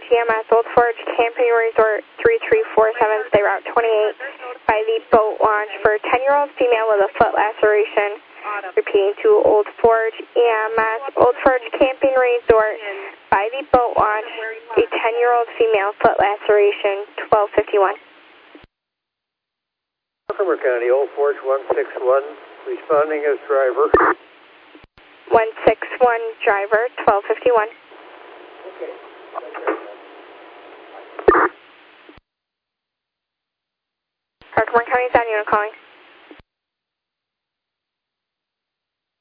EMS, Old Forge Camping Resort 3347, stay route 28 by the boat launch for a 10-year-old female with a foot laceration. Repeating to Old Forge EMS, Old Forge Camping Resort by the boat launch, a 10-year-old female foot laceration, 1251. Montgomery County, Old Forge 161, responding as driver. 161, driver, 1251. Okay. Montgomery County, Sound Unit calling.